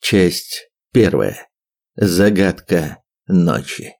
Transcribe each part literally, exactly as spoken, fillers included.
Часть первая. Загадка ночи.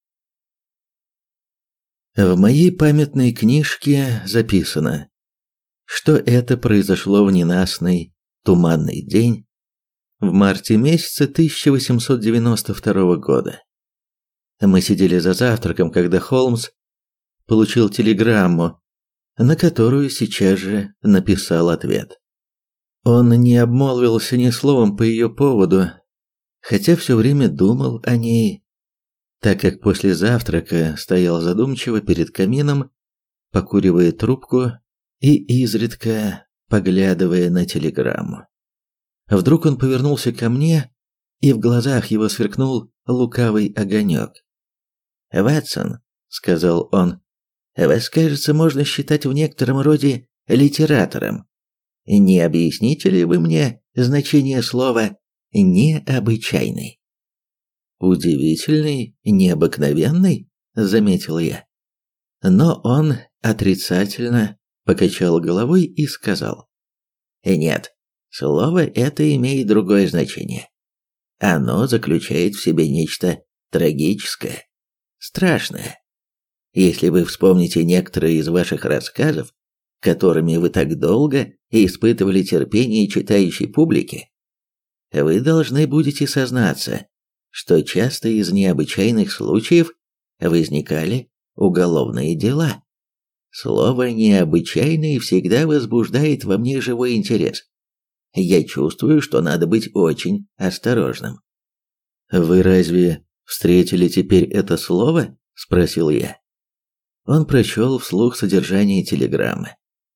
В моей памятной книжке записано, что это произошло в ненастный туманный день в марте месяце тысяча восемьсот девяносто второго года. Мы сидели за завтраком, когда Холмс получил телеграмму, на которую сейчас же написал ответ. Он не обмолвился ни словом по ее поводу, хотя все время думал о ней, так как после завтрака стоял задумчиво перед камином, покуривая трубку и изредка поглядывая на телеграмму. Вдруг он повернулся ко мне, и в глазах его сверкнул лукавый огонек. «Ватсон», — сказал он, — «вас, кажется, можно считать в некотором роде литератором. Не объясните ли вы мне значение слова «необычайный»?» «Удивительный, необыкновенный», — заметил я. Но он отрицательно покачал головой и сказал: «Нет, слово это имеет другое значение. Оно заключает в себе нечто трагическое, страшное. Если вы вспомните некоторые из ваших рассказов, которыми вы так долго испытывали терпение читающей публики, вы должны будете сознаться, что часто из необычайных случаев возникали уголовные дела. Слово «необычайный» всегда возбуждает во мне живой интерес. Я чувствую, что надо быть очень осторожным». «Вы разве встретили теперь это слово?» – спросил я. Он прочел вслух содержание телеграммы.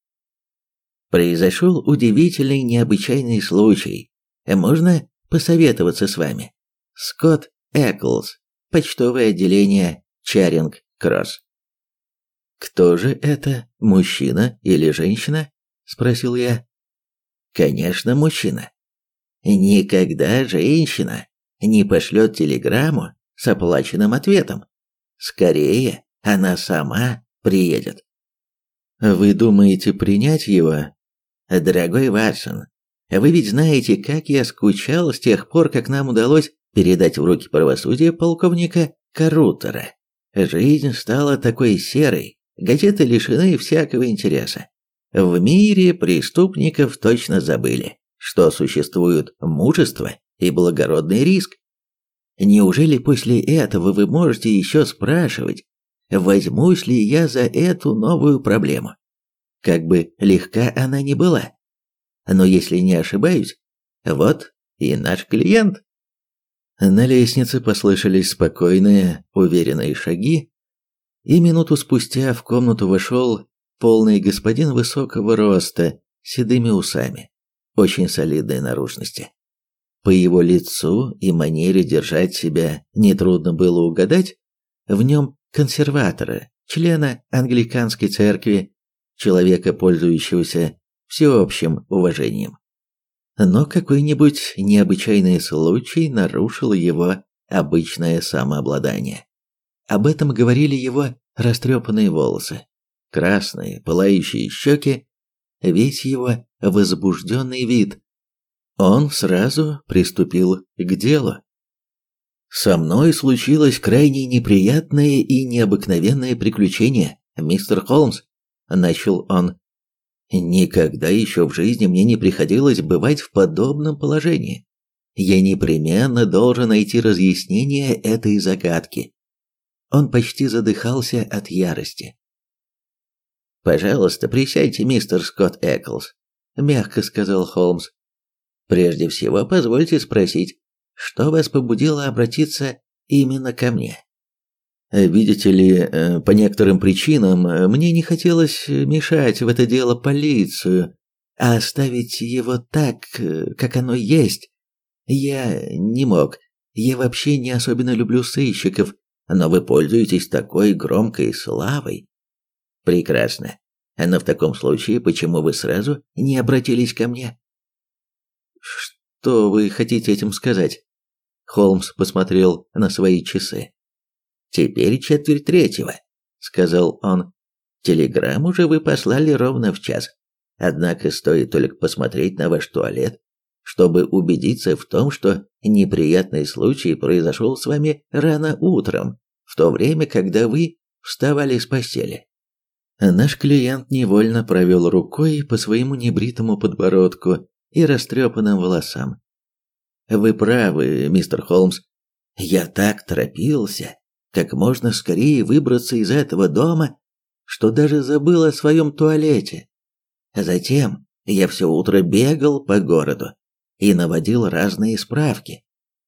«Произошел удивительный необычайный случай. Можно посоветоваться с вами? Скотт Эклс, почтовое отделение Чаринг-Кросс». «Кто же это, мужчина или женщина?» – спросил я. «Конечно, мужчина. Никогда женщина не пошлет телеграмму с оплаченным ответом. Скорее, она сама приедет». «Вы думаете принять его?» «Дорогой Ватсон, вы ведь знаете, как я скучал с тех пор, как нам удалось передать в руки правосудия полковника Каррутера. Жизнь стала такой серой, газеты лишены всякого интереса. В мире преступников точно забыли, что существует мужество и благородный риск. Неужели после этого вы можете еще спрашивать, возьмусь ли я за эту новую проблему? Как бы легка она ни была. Но если не ошибаюсь, вот и наш клиент». На лестнице послышались спокойные, уверенные шаги, и минуту спустя в комнату вошел полный господин высокого роста, с седыми усами, очень солидной наружности. По его лицу и манере держать себя нетрудно было угадать в нем консерватора, члена англиканской церкви, человека, пользующегося всеобщим уважением. Но какой-нибудь необычайный случай нарушил его обычное самообладание. Об этом говорили его растрепанные волосы, красные, пылающие щеки, весь его возбужденный вид. Он сразу приступил к делу. «Со мной случилось крайне неприятное и необыкновенное приключение, мистер Холмс», – начал он. «Никогда еще в жизни мне не приходилось бывать в подобном положении. Я непременно должен найти разъяснение этой загадки». Он почти задыхался от ярости. «Пожалуйста, присядьте, мистер Скотт Эклс», – мягко сказал Холмс. «Прежде всего, позвольте спросить, что вас побудило обратиться именно ко мне?» «Видите ли, по некоторым причинам мне не хотелось мешать в это дело полицию, а оставить его так, как оно есть, я не мог. Я вообще не особенно люблю сыщиков, но вы пользуетесь такой громкой славой». «Прекрасно. Но в таком случае, почему вы сразу не обратились ко мне?» «Что вы хотите этим сказать?» Холмс посмотрел на свои часы. «Теперь четверть третьего», — сказал он. «Телеграмму же вы послали ровно в час. Однако стоит только посмотреть на ваш туалет, чтобы убедиться в том, что неприятный случай произошел с вами рано утром, в то время, когда вы вставали с постели. Наш клиент невольно провел рукой по своему небритому подбородку и растрепанным волосам. Вы правы, мистер Холмс. Я так торопился, как можно скорее выбраться из этого дома, что даже забыл о своем туалете. Затем я все утро бегал по городу и наводил разные справки.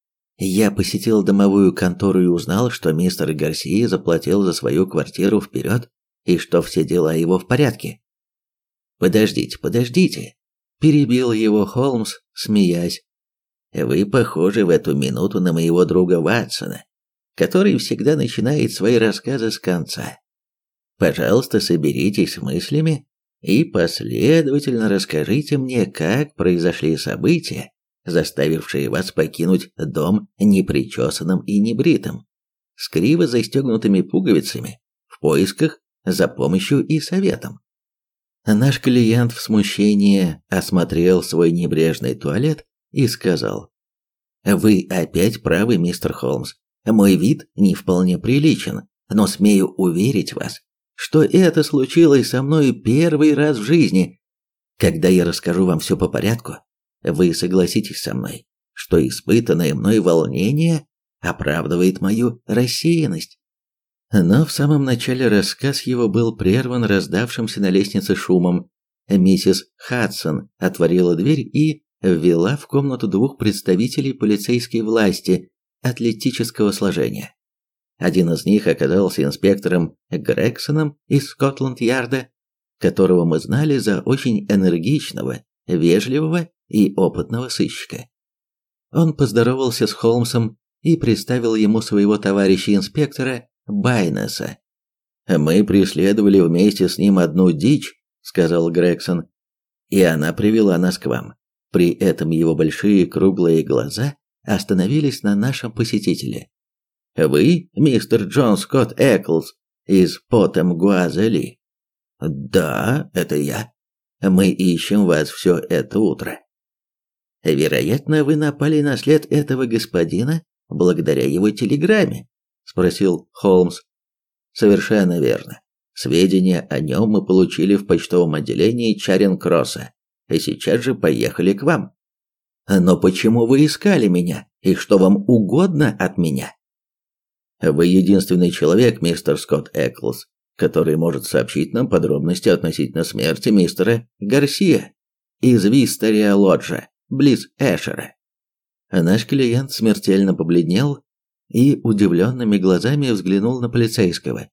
Я посетил домовую контору и узнал, что мистер Гарсия заплатил за свою квартиру вперед и что все дела его в порядке. Подождите, подождите, перебил его Холмс, смеясь. Вы похожи в эту минуту на моего друга Ватсона, который всегда начинает свои рассказы с конца. Пожалуйста, соберитесь с мыслями и последовательно расскажите мне, как произошли события, заставившие вас покинуть дом непричесанным и небритым, с криво застегнутыми пуговицами, в поисках за помощью и советом. Наш клиент в смущении осмотрел свой небрежный туалет и сказал: «Вы опять правы, мистер Холмс. Мой вид не вполне приличен, но смею уверить вас, что это случилось со мной первый раз в жизни. Когда я расскажу вам все по порядку, вы согласитесь со мной, что испытанное мной волнение оправдывает мою рассеянность». Но в самом начале рассказ его был прерван раздавшимся на лестнице шумом. Миссис Хадсон отворила дверь и ввела в комнату двух представителей полицейской власти атлетического сложения. Один из них оказался инспектором Грексоном из Скотланд-Ярда, которого мы знали за очень энергичного, вежливого и опытного сыщика. Он поздоровался с Холмсом и представил ему своего товарища-инспектора Байнеса. «Мы преследовали вместе с ним одну дичь», — сказал Грексон, — «и она привела нас к вам». При этом его большие круглые глаза остановились на нашем посетителе. «Вы, мистер Джон Скотт Эклс из Потем-Гуазели?» «Да, это я. Мы ищем вас все это утро». «Вероятно, вы напали на след этого господина благодаря его телеграмме?» — спросил Холмс. «Совершенно верно. Сведения о нем мы получили в почтовом отделении Чаринг-Кросса, и сейчас же поехали к вам. Но почему вы искали меня, и что вам угодно от меня?» «Вы единственный человек, мистер Скотт Эклс, который может сообщить нам подробности относительно смерти мистера Гарсия из Вистерия-Лоджа, близ Эшера». Наш клиент смертельно побледнел и удивленными глазами взглянул на полицейского.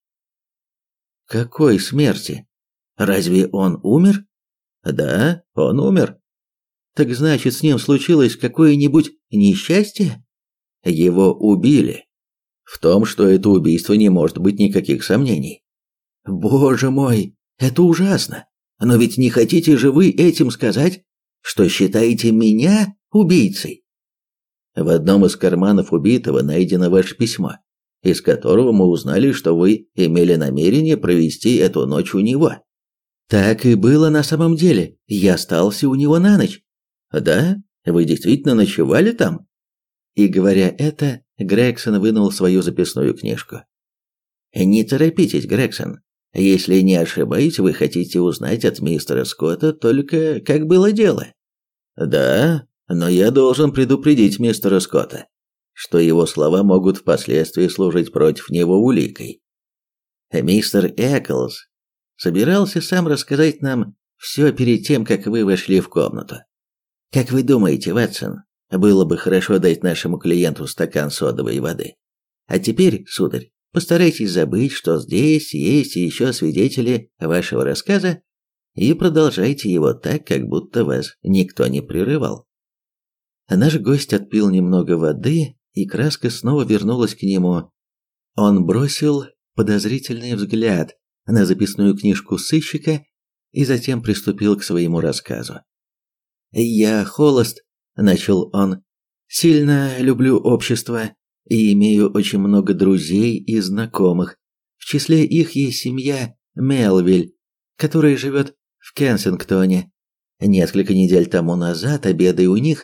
«Какой смерти? Разве он умер?» «Да, он умер». «Так значит, с ним случилось какое-нибудь несчастье?» «Его убили. В том, что это убийство, не может быть никаких сомнений». «Боже мой, это ужасно! Но ведь не хотите же вы этим сказать, что считаете меня убийцей?» «В одном из карманов убитого найдено ваше письмо, из которого мы узнали, что вы имели намерение провести эту ночь у него». «Так и было на самом деле. Я остался у него на ночь». «Да? Вы действительно ночевали там?» И говоря это, Грексон вынул свою записную книжку. «Не торопитесь, Грексон. Если не ошибаюсь, вы хотите узнать от мистера Скотта только, как было дело». «Да, но я должен предупредить мистера Скотта, что его слова могут впоследствии служить против него уликой. Мистер Эклс собирался сам рассказать нам все перед тем, как вы вошли в комнату. Как вы думаете, Ватсон, было бы хорошо дать нашему клиенту стакан содовой воды? А теперь, сударь, постарайтесь забыть, что здесь есть еще свидетели вашего рассказа, и продолжайте его так, как будто вас никто не прерывал». Наш гость отпил немного воды, и краска снова вернулась к нему. Он бросил подозрительный взгляд на записную книжку сыщика и затем приступил к своему рассказу. «Я холост», — начал он, — «сильно люблю общество и имею очень много друзей и знакомых. В числе их есть семья Мелвиль, которая живет в Кенсингтоне. Несколько недель тому назад, обедая у них,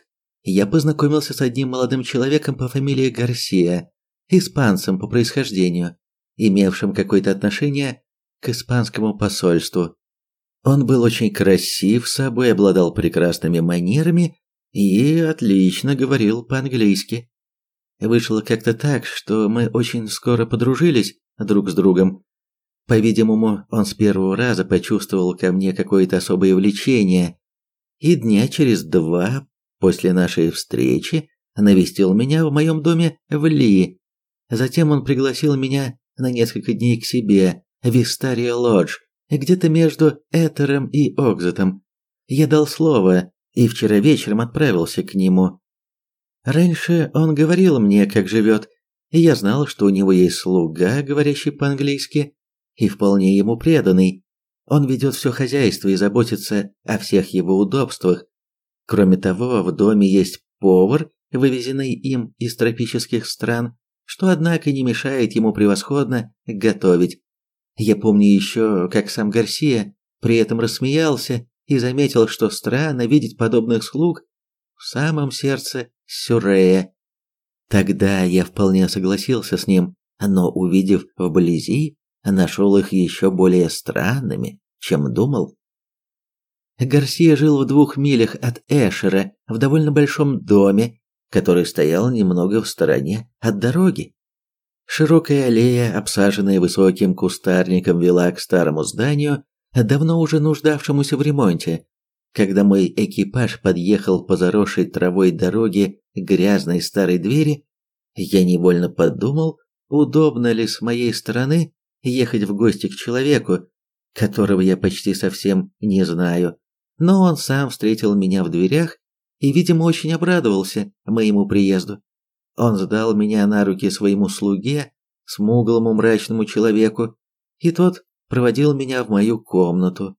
я познакомился с одним молодым человеком по фамилии Гарсия, испанцем по происхождению, имевшим какое-то отношение к испанскому посольству. Он был очень красив собой, обладал прекрасными манерами и отлично говорил по-английски. Вышло как-то так, что мы очень скоро подружились друг с другом. По-видимому, он с первого раза почувствовал ко мне какое-то особое влечение, и дня через два после нашей встречи навестил меня в моем доме в Ли. Затем он пригласил меня на несколько дней к себе в Вистария Лодж, где-то между Этером и Окзетом. Я дал слово и вчера вечером отправился к нему. Раньше он говорил мне, как живет, и я знал, что у него есть слуга, говорящий по-английски, и вполне ему преданный. Он ведет все хозяйство и заботится о всех его удобствах. Кроме того, в доме есть повар, вывезенный им из тропических стран, что, однако, не мешает ему превосходно готовить. Я помню еще, как сам Гарсия при этом рассмеялся и заметил, что странно видеть подобных слуг в самом сердце Сюррея. Тогда я вполне согласился с ним, но, увидев вблизи, нашел их еще более странными, чем думал. Гарсия жил в двух милях от Эшера, в довольно большом доме, который стоял немного в стороне от дороги. Широкая аллея, обсаженная высоким кустарником, вела к старому зданию, давно уже нуждавшемуся в ремонте. Когда мой экипаж подъехал по заросшей травой дороге к грязной старой двери, я невольно подумал, удобно ли с моей стороны ехать в гости к человеку, которого я почти совсем не знаю. Но он сам встретил меня в дверях и, видимо, очень обрадовался моему приезду. Он сдал меня на руки своему слуге, смуглому мрачному человеку, и тот проводил меня в мою комнату.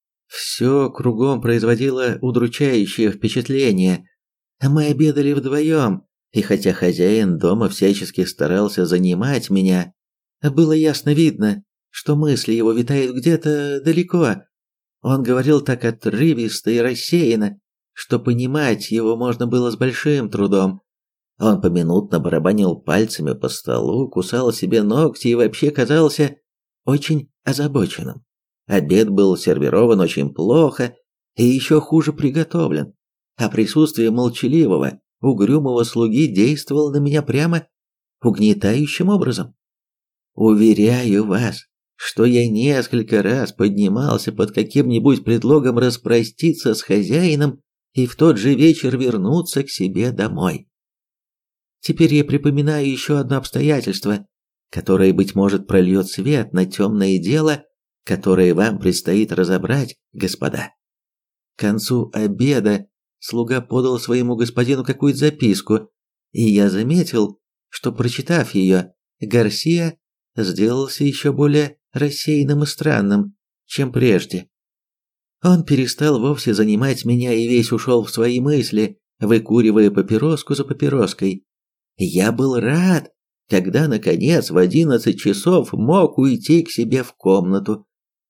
Все кругом производило удручающее впечатление. Мы обедали вдвоем, и хотя хозяин дома всячески старался занимать меня, было ясно видно, что мысли его витают где-то далеко. Он говорил так отрывисто и рассеянно, что понимать его можно было с большим трудом. Он поминутно барабанил пальцами по столу, кусал себе ногти и вообще казался очень озабоченным. Обед был сервирован очень плохо и еще хуже приготовлен, а присутствие молчаливого, угрюмого слуги действовало на меня прямо угнетающим образом. Уверяю вас, что я несколько раз поднимался под каким-нибудь предлогом распроститься с хозяином и в тот же вечер вернуться к себе домой. Теперь я припоминаю еще одно обстоятельство, которое, быть может, прольет свет на темное дело, которое вам предстоит разобрать, господа. К концу обеда слуга подал своему господину какую-то записку, и я заметил, что, прочитав ее, Гарсия сделался еще более рассеянным и странным, чем прежде. Он перестал вовсе занимать меня и весь ушел в свои мысли, выкуривая папироску за папироской. Я был рад, когда, наконец, в одиннадцать часов мог уйти к себе в комнату.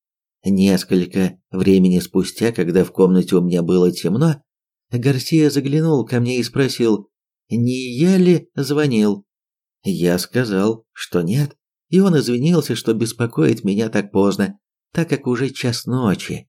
Несколько времени спустя, когда в комнате у меня было темно, Гарсия заглянул ко мне и спросил, не я ли звонил. Я сказал, что нет, и он извинился, что беспокоит меня так поздно, так как уже час ночи.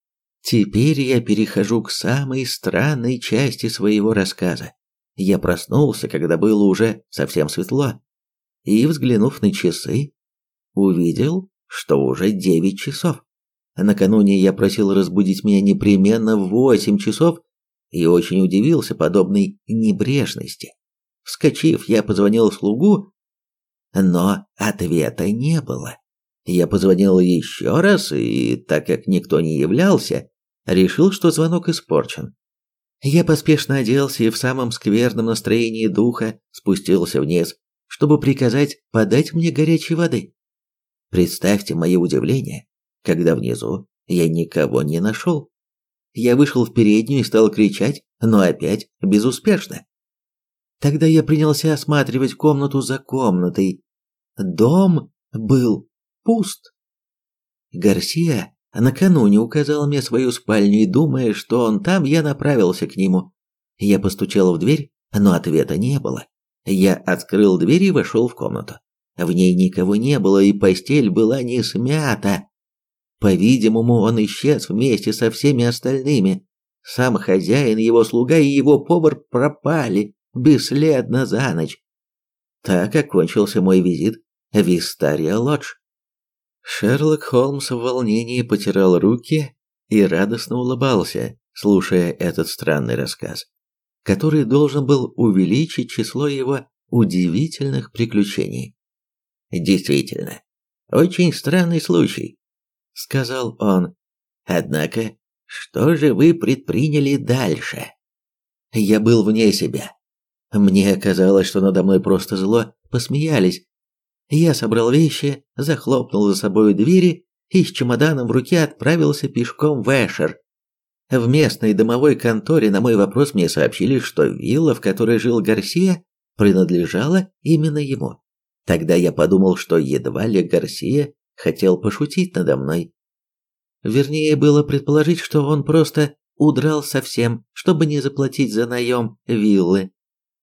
Теперь я перехожу к самой странной части своего рассказа. Я проснулся, когда было уже совсем светло, и, взглянув на часы, увидел, что уже девять часов. Накануне я просил разбудить меня непременно в восемь часов и очень удивился подобной небрежности. Вскочив, я позвонил слугу, но ответа не было. Я позвонил еще раз, и, так как никто не являлся, решил, что звонок испорчен. Я поспешно оделся и в самом скверном настроении духа спустился вниз, чтобы приказать подать мне горячей воды. Представьте мое удивление, когда внизу я никого не нашел. Я вышел в переднюю и стал кричать, но опять безуспешно. Тогда я принялся осматривать комнату за комнатой. Дом был пуст. Гарсия накануне указал мне свою спальню, и, думая, что он там, я направился к нему. Я постучал в дверь, но ответа не было. Я открыл дверь и вошел в комнату. В ней никого не было, и постель была не смята. По-видимому, он исчез вместе со всеми остальными. Сам хозяин, его слуга и его повар пропали бесследно за ночь. Так окончился мой визит в Вистария Лодж. Шерлок Холмс в волнении потирал руки и радостно улыбался, слушая этот странный рассказ, который должен был увеличить число его удивительных приключений. «Действительно, очень странный случай», — сказал он. «Однако, что же вы предприняли дальше?» Я был вне себя. Мне казалось, что надо мной просто зло посмеялись. Я собрал вещи, захлопнул за собой двери и с чемоданом в руке отправился пешком в Эшер. В местной домовой конторе на мой вопрос мне сообщили, что вилла, в которой жил Гарсия, принадлежала именно ему. Тогда я подумал, что едва ли Гарсия хотел пошутить надо мной. Вернее, было предположить, что он просто удрал совсем, чтобы не заплатить за наем виллы.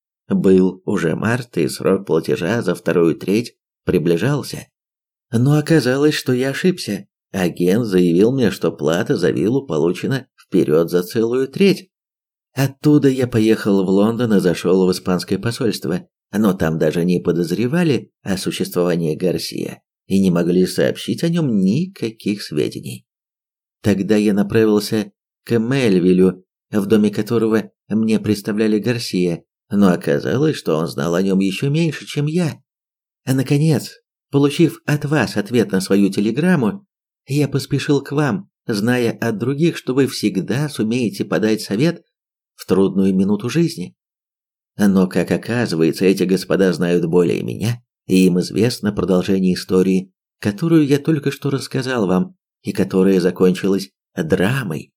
Был уже март, и срок платежа за вторую треть приближался. Но оказалось, что я ошибся. Агент заявил мне, что плата за виллу получена вперед за целую треть. Оттуда я поехал в Лондон и зашел в испанское посольство, но там даже не подозревали о существовании Гарсия и не могли сообщить о нем никаких сведений. Тогда я направился к Мельвилю, в доме которого мне представляли Гарсия, но оказалось, что он знал о нем еще меньше, чем я. А наконец, получив от вас ответ на свою телеграмму, я поспешил к вам, зная от других, что вы всегда сумеете подать совет в трудную минуту жизни. Но, как оказывается, эти господа знают более меня, и им известно продолжение истории, которую я только что рассказал вам, и которая закончилась драмой.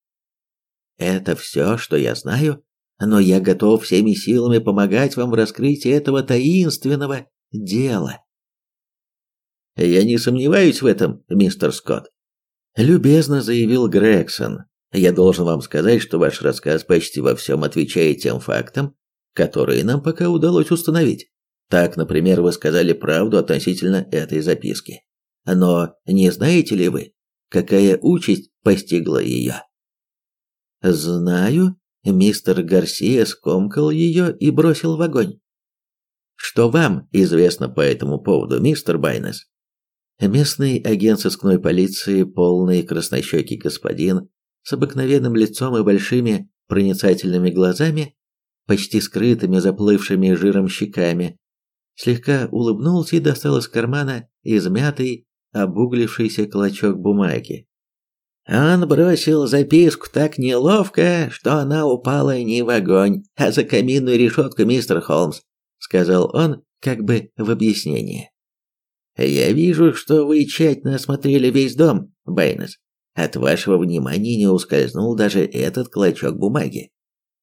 Это все, что я знаю, но я готов всеми силами помогать вам в раскрытии этого таинственного дела. Я не сомневаюсь в этом, мистер Скотт, любезно заявил Грегсон. Я должен вам сказать, что ваш рассказ почти во всем отвечает тем фактам, которые нам пока удалось установить. Так, например, вы сказали правду относительно этой записки. Но не знаете ли вы, какая участь постигла ее? Знаю, мистер Гарсия скомкал ее и бросил в огонь. Что вам известно по этому поводу, мистер Байнес? Местный агент сыскной полиции, полный краснощекий господин, с обыкновенным лицом и большими проницательными глазами, почти скрытыми заплывшими жиром щеками, слегка улыбнулся и достал из кармана измятый, обуглившийся клочок бумаги. Он бросил записку так неловко, что она упала не в огонь, а за каминную решетку, мистер Холмс, сказал он, как бы в объяснение. Я вижу, что вы тщательно осмотрели весь дом, Байнес. От вашего внимания не ускользнул даже этот клочок бумаги.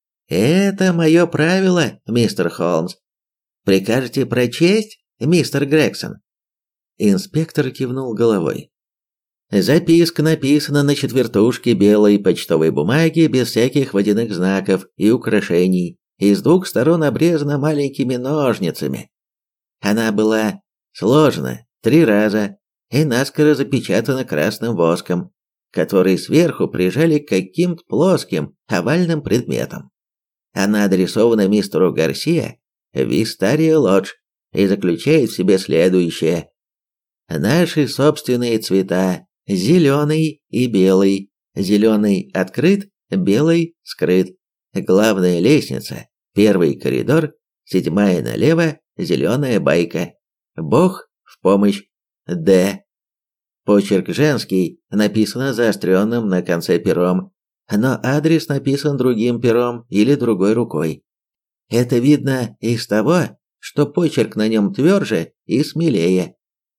Это мое правило, мистер Холмс. Прикажете прочесть, мистер Грегсон? Инспектор кивнул головой. Записка написана на четвертушке белой почтовой бумаги без всяких водяных знаков и украшений, и с двух сторон обрезана маленькими ножницами. Она была сложена три раза и наскоро запечатана красным воском, который сверху прижали к каким-то плоским овальным предметам. Она адресована мистеру Гарсия в Вистария Лодж и заключает в себе следующее. Наши собственные цвета – зеленый и белый. Зеленый открыт, белый скрыт. Главная лестница, первый коридор, седьмая налево, зеленая байка. Бог в помощь. Д. Почерк женский, написано заостренным на конце пером, но адрес написан другим пером или другой рукой. Это видно из того, что почерк на нем тверже и смелее.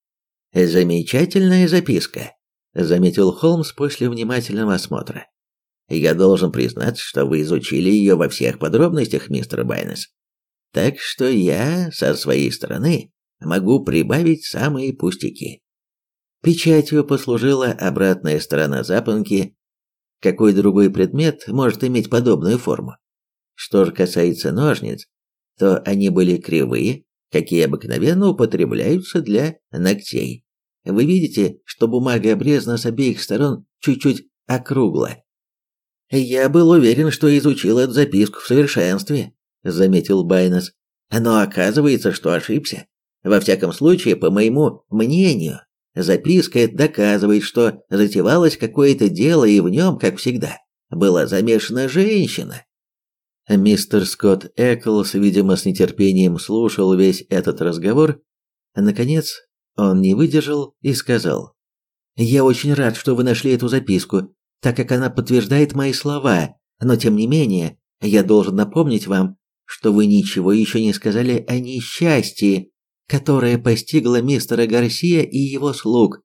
«Замечательная записка», — заметил Холмс после внимательного осмотра. «Я должен признаться, что вы изучили ее во всех подробностях, мистер Байнес. Так что я, со своей стороны, могу прибавить самые пустяки». Печатью послужила обратная сторона запонки. Какой другой предмет может иметь подобную форму? Что же касается ножниц, то они были кривые, какие обыкновенно употребляются для ногтей. Вы видите, что бумага обрезана с обеих сторон чуть-чуть округло. «Я был уверен, что изучил эту записку в совершенстве», — заметил Байнес. «Но оказывается, что ошибся. Во всяком случае, по моему мнению, записка эта доказывает, что затевалось какое-то дело, и в нем, как всегда, была замешана женщина». Мистер Скотт Эклс, видимо, с нетерпением слушал весь этот разговор. Наконец, он не выдержал и сказал: «Я очень рад, что вы нашли эту записку, так как она подтверждает мои слова, но тем не менее, я должен напомнить вам, что вы ничего еще не сказали о несчастье, которое постигло мистера Гарсия и его слуг».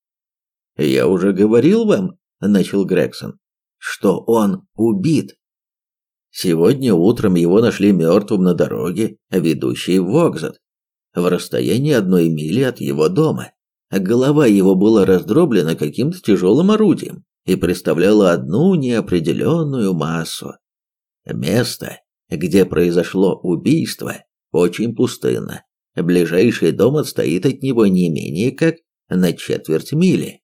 «Я уже говорил вам», — начал Грегсон, — «что он убит. Сегодня утром его нашли мертвым на дороге, ведущей в Вокзат, в расстоянии одной мили от его дома. Голова его была раздроблена каким-то тяжелым орудием и представляла одну неопределенную массу. Место, где произошло убийство, очень пустынно. Ближайший дом отстоит от него не менее как на четверть мили.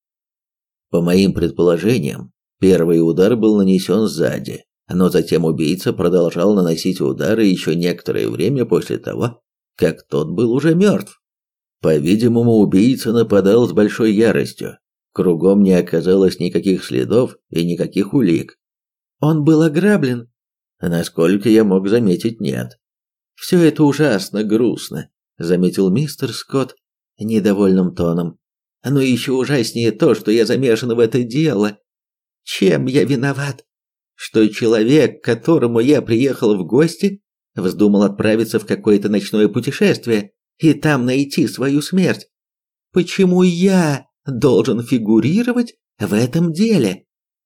По моим предположениям, первый удар был нанесен сзади, но затем убийца продолжал наносить удары еще некоторое время после того, как тот был уже мертв. По-видимому, убийца нападал с большой яростью. Кругом не оказалось никаких следов и никаких улик. Он был ограблен? Насколько я мог заметить, нет. Все это ужасно грустно, заметил мистер Скотт недовольным тоном. Но еще ужаснее то, что я замешан в это дело. Чем я виноват? Что человек, к которому я приехал в гости, вздумал отправиться в какое-то ночное путешествие и там найти свою смерть. Почему я должен фигурировать в этом деле?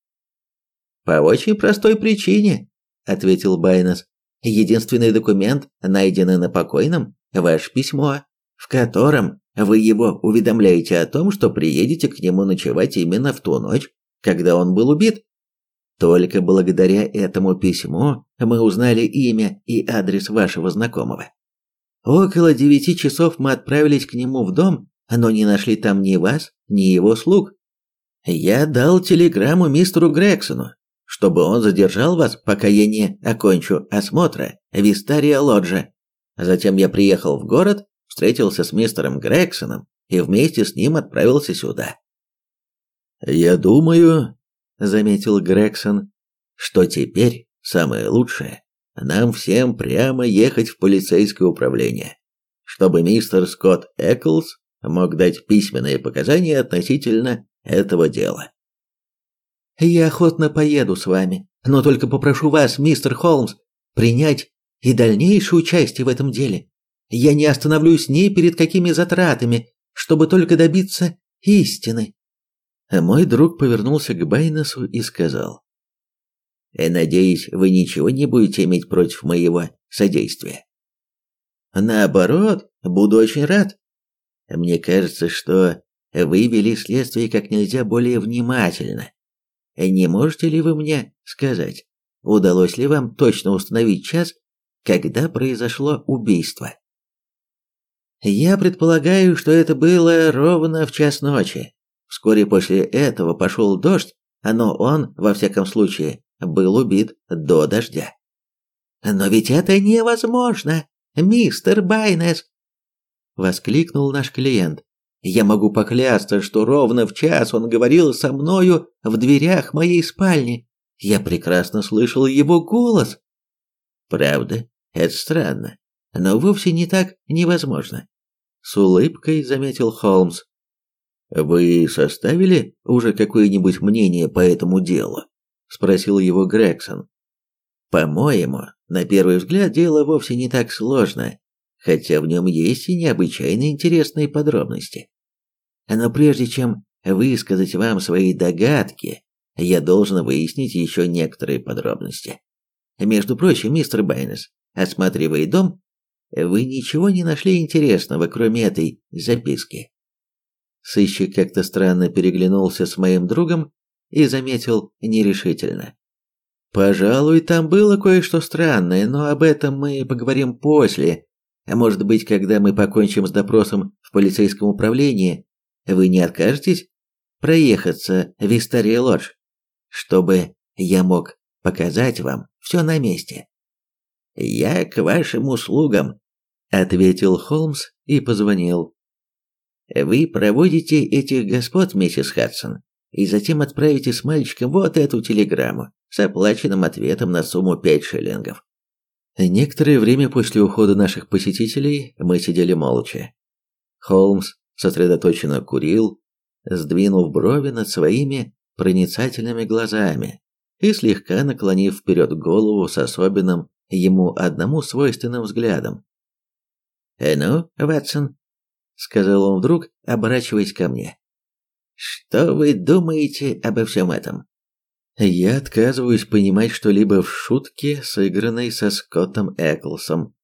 По очень простой причине, ответил Байнес. Единственный документ, найденный на покойном, ваше письмо, в котором вы его уведомляете о том, что приедете к нему ночевать именно в ту ночь, когда он был убит. Только благодаря этому письму мы узнали имя и адрес вашего знакомого. Около девяти часов мы отправились к нему в дом, но не нашли там ни вас, ни его слуг. Я дал телеграмму мистеру Грексону, чтобы он задержал вас, пока я не окончу осмотра Вистария Лоджа. Затем я приехал в город, встретился с мистером Грексоном и вместе с ним отправился сюда. «Я думаю, — заметил Грегсон, — что теперь самое лучшее — нам всем прямо ехать в полицейское управление, чтобы мистер Скотт Эклс мог дать письменные показания относительно этого дела». «Я охотно поеду с вами, но только попрошу вас, мистер Холмс, принять и дальнейшее участие в этом деле. Я не остановлюсь ни перед какими затратами, чтобы только добиться истины». Мой друг повернулся к Байнесу и сказал: «Надеюсь, вы ничего не будете иметь против моего содействия». «Наоборот, буду очень рад. Мне кажется, что вы вели следствие как нельзя более внимательно. Не можете ли вы мне сказать, удалось ли вам точно установить час, когда произошло убийство?» «Я предполагаю, что это было ровно в час ночи. Вскоре после этого пошел дождь, но он, во всяком случае, был убит до дождя». «Но ведь это невозможно, мистер Байнес!» — воскликнул наш клиент. «Я могу поклясться, что ровно в час он говорил со мною в дверях моей спальни. Я прекрасно слышал его голос». «Правда, это странно, но вовсе не так невозможно», — с улыбкой заметил Холмс. «Вы составили уже какое-нибудь мнение по этому делу?» – спросил его Грегсон. «По-моему, на первый взгляд дело вовсе не так сложно, хотя в нем есть и необычайно интересные подробности. Но прежде чем высказать вам свои догадки, я должен выяснить еще некоторые подробности. Между прочим, мистер Байнес, осматривая дом, вы ничего не нашли интересного, кроме этой записки?» Сыщик как-то странно переглянулся с моим другом и заметил нерешительно: Пожалуй, там было кое-что странное, но об этом мы поговорим после. А может быть, когда мы покончим с допросом в полицейском управлении, вы не откажетесь проехаться в Вистария-Лодж, чтобы я мог показать вам все на месте? Я к вашим услугам, ответил Холмс и позвонил. Вы проводите этих господ, миссис Хадсон, и затем отправите с мальчиком вот эту телеграмму с оплаченным ответом на сумму пять шиллингов. Некоторое время после ухода наших посетителей мы сидели молча. Холмс сосредоточенно курил, сдвинув брови над своими проницательными глазами и слегка наклонив вперед голову с особенным ему одному свойственным взглядом. «Э ну, Ватсон», — сказал он вдруг, оборачиваясь ко мне, — «что вы думаете обо всем этом?» Я отказываюсь понимать что-либо в шутке, сыгранной со Скоттом Эклсом.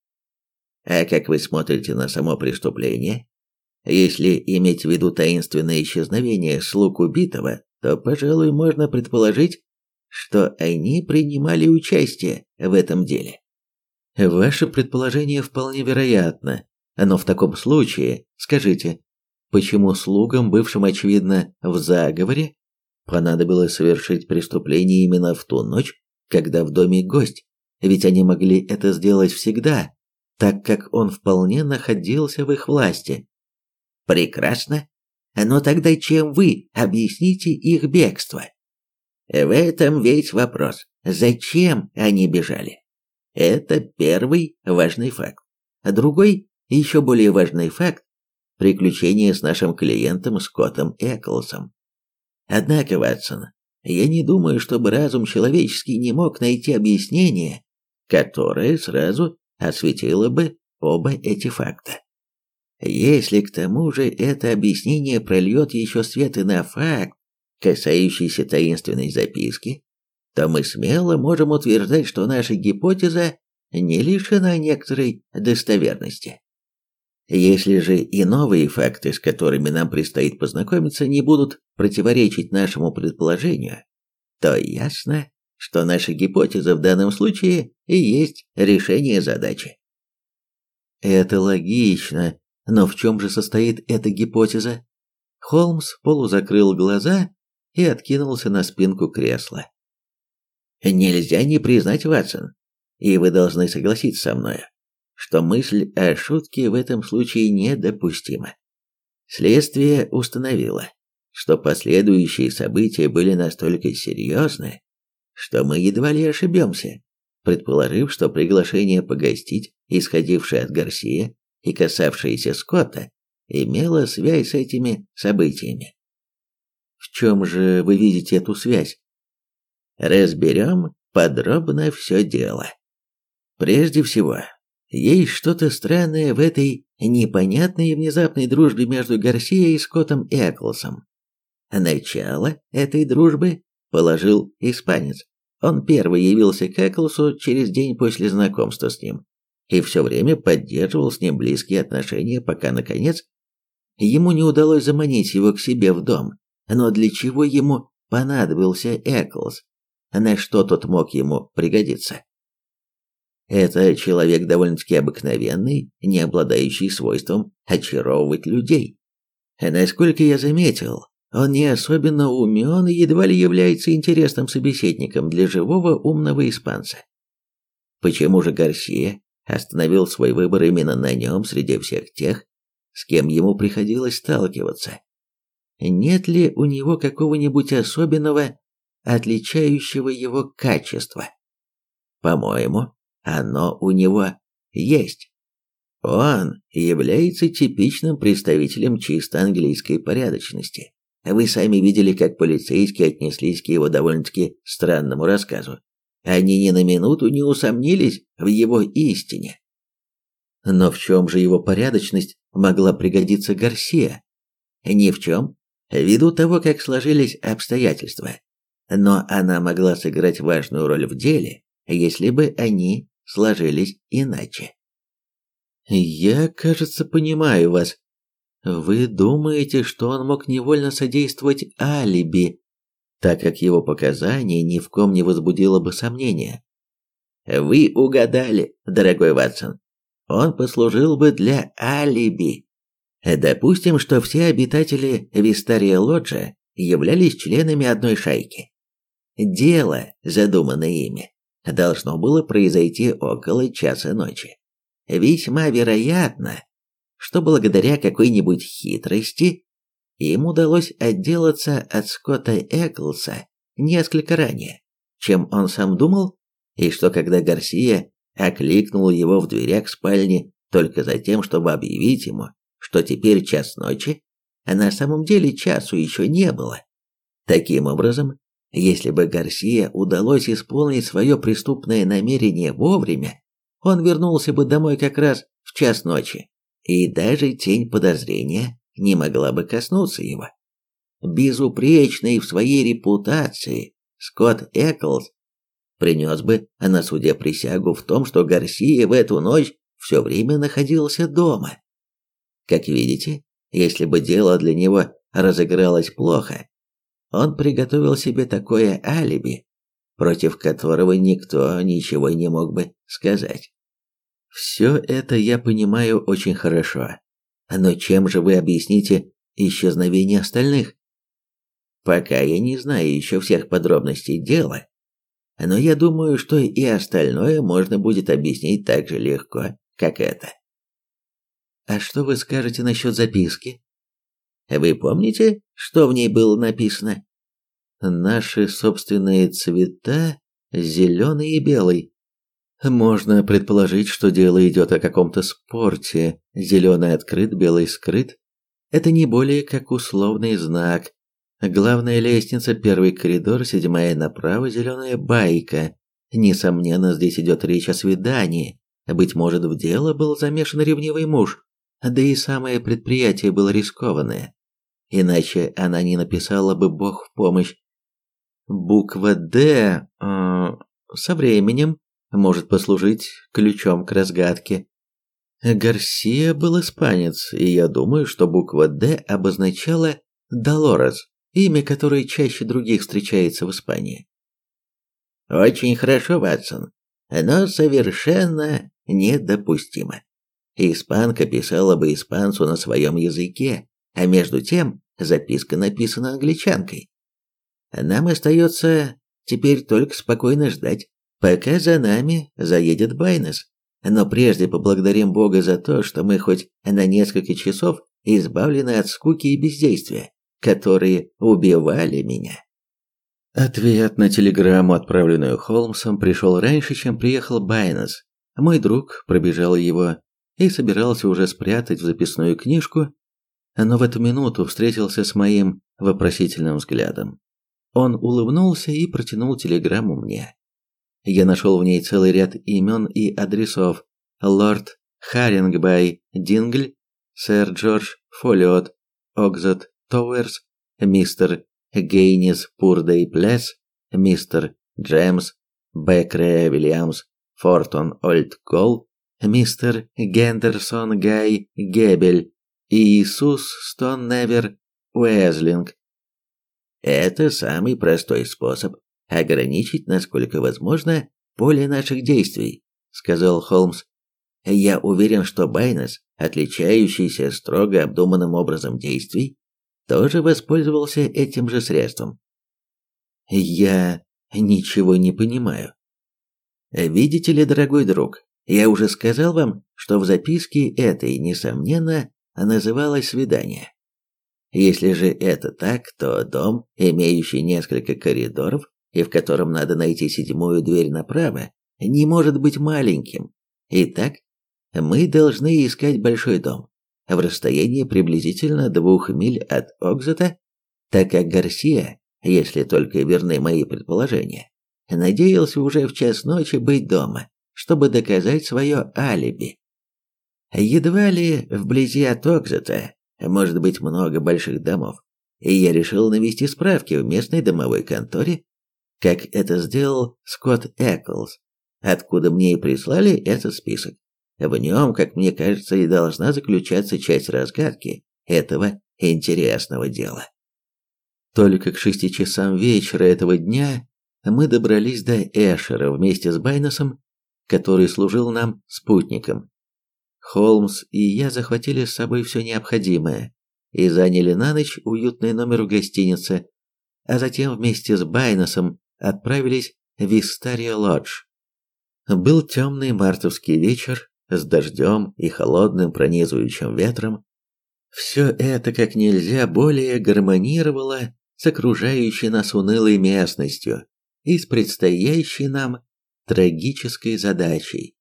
А как вы смотрите на само преступление? Если иметь в виду таинственное исчезновение слуг убитого, то, пожалуй, можно предположить, что они принимали участие в этом деле. Ваше предположение вполне вероятно, но в таком случае, скажите, почему слугам, бывшим очевидно в заговоре, понадобилось совершить преступление именно в ту ночь, когда в доме гость, ведь они могли это сделать всегда, так как он вполне находился в их власти. Прекрасно. Но тогда чем вы объясните их бегство? В этом весь вопрос. Зачем они бежали? Это первый важный факт. Другой, еще более важный факт – приключение с нашим клиентом Скоттом Эклсом. Однако, Ватсон, я не думаю, чтобы разум человеческий не мог найти объяснение, которое сразу осветило бы оба эти факта. Если к тому же это объяснение прольет еще свет и на факт, касающийся таинственной записки, то мы смело можем утверждать, что наша гипотеза не лишена некоторой достоверности. Если же и новые факты, с которыми нам предстоит познакомиться, не будут противоречить нашему предположению, то ясно, что наша гипотеза в данном случае и есть решение задачи. Это логично, но в чем же состоит эта гипотеза? Холмс полузакрыл глаза и откинулся на спинку кресла. Нельзя не признать, Ватсон, и вы должны согласиться со мной, что мысль о шутке в этом случае недопустима. Следствие установило, что последующие события были настолько серьезны, что мы едва ли ошибемся, предположив, что приглашение погостить, исходившее от Гарсия и касавшееся Скотта, имело связь с этими событиями. В чем же вы видите эту связь? Разберем подробно все дело. Прежде всего, есть что-то странное в этой непонятной и внезапной дружбе между Гарсией и Скоттом Эклсом. Начало этой дружбы положил испанец. Он первый явился к Эклсу через день после знакомства с ним и все время поддерживал с ним близкие отношения, пока, наконец, ему не удалось заманить его к себе в дом. Но для чего ему понадобился Эклс? На что тот мог ему пригодиться? Это человек довольно-таки обыкновенный, не обладающий свойством очаровывать людей. Насколько я заметил, он не особенно умен и едва ли является интересным собеседником для живого умного испанца. Почему же Гарсия остановил свой выбор именно на нем среди всех тех, с кем ему приходилось сталкиваться? Нет ли у него какого-нибудь особенного, отличающего его качества? По-моему, оно у него есть. Он является типичным представителем чисто английской порядочности. Вы сами видели, как полицейские отнеслись к его довольно-таки странному рассказу. Они ни на минуту не усомнились в его истине. Но в чем же его порядочность могла пригодиться Гарсия? Ни в чем, ввиду того, как сложились обстоятельства. Но она могла сыграть важную роль в деле, если бы они сложились иначе. Я, кажется, понимаю вас. Вы думаете, что он мог невольно содействовать алиби, так как его показания ни в ком не возбудило бы сомнения. Вы угадали, дорогой Ватсон. Он послужил бы для алиби. Допустим, что все обитатели Вистария Лоджа являлись членами одной шайки. Дело, задуманное ими, должно было произойти около часа ночи. Весьма вероятно, что благодаря какой-нибудь хитрости им удалось отделаться от Скотта Эклса несколько ранее, чем он сам думал, и что когда Гарсия окликнул его в дверях спальни только за тем, чтобы объявить ему, что теперь час ночи, а на самом деле часу еще не было. Таким образом, если бы Гарсия удалось исполнить свое преступное намерение вовремя, он вернулся бы домой как раз в час ночи, и даже тень подозрения не могла бы коснуться его. Безупречный в своей репутации Скотт Эклс принес бы на суде присягу в том, что Гарсия в эту ночь все время находился дома. Как видите, если бы дело для него разыгралось плохо, он приготовил себе такое алиби, против которого никто ничего не мог бы сказать. Все это я понимаю очень хорошо. Но чем же вы объясните исчезновение остальных? Пока я не знаю еще всех подробностей дела, но я думаю, что и остальное можно будет объяснить так же легко, как это. А что вы скажете насчет записки? Вы помните, что в ней было написано? Наши собственные цвета, зеленый и белый. Можно предположить, что дело идет о каком-то спорте. Зеленый открыт, белый скрыт. Это не более как условный знак. Главная лестница, первый коридор, седьмая направо, зеленая байка. Несомненно, здесь идет речь о свидании. Быть может, в дело был замешан ревнивый муж. Да и самое предприятие было рискованное. Иначе она не написала бы «Бог в помощь». Буква «Д» э, со временем может послужить ключом к разгадке. Гарсия был испанец, и я думаю, что буква «Д» обозначала Долорес, имя которой чаще других встречается в Испании. Очень хорошо, Ватсон, но совершенно недопустимо. Испанка писала бы испанцу на своем языке, а между тем записка написана англичанкой. Нам остается теперь только спокойно ждать, пока за нами заедет Байнес. Но прежде поблагодарим Бога за то, что мы хоть на несколько часов избавлены от скуки и бездействия, которые убивали меня. Ответ на телеграмму, отправленную Холмсом, пришел раньше, чем приехал Байнес. Мой друг пробежал его и собирался уже спрятать в записную книжку, но в эту минуту встретился с моим вопросительным взглядом. Он улыбнулся и протянул телеграмму мне. Я нашел в ней целый ряд имен и адресов: лорд Харингбай Дингль, сэр Джордж Фолиот, Окзот Тауэрс, мистер Гейнис Пурдей Плес, мистер Джеймс Бекре Вильямс Фортон Олд Гол, мистер Гендерсон Гай Гебель и Иисус Стон Невер Уэзлинг. Это самый простой способ ограничить, насколько возможно, поле наших действий, сказал Холмс. Я уверен, что Байнес, отличающийся строго обдуманным образом действий, тоже воспользовался этим же средством. Я ничего не понимаю. Видите ли, дорогой друг, я уже сказал вам, что в записке этой, несомненно, называлось свидание. Если же это так, то дом, имеющий несколько коридоров и в котором надо найти седьмую дверь направо, не может быть маленьким. Итак, мы должны искать большой дом в расстоянии приблизительно двух миль от Окзета, так как Гарсия, если только верны мои предположения, надеялся уже в час ночи быть дома, чтобы доказать свое алиби. Едва ли вблизи от Окзета может быть много больших домов, и я решил навести справки в местной домовой конторе, как это сделал Скотт Эклс, откуда мне и прислали этот список. В нем, как мне кажется, и должна заключаться часть разгадки этого интересного дела. Только к шести часам вечера этого дня мы добрались до Эшера вместе с Байнесом, который служил нам спутником. Холмс и я захватили с собой все необходимое и заняли на ночь уютный номер в гостинице, а затем вместе с Байнесом отправились в Вистария-Лодж. Был темный мартовский вечер с дождем и холодным пронизывающим ветром. Все это как нельзя более гармонировало с окружающей нас унылой местностью и с предстоящей нам трагической задачей.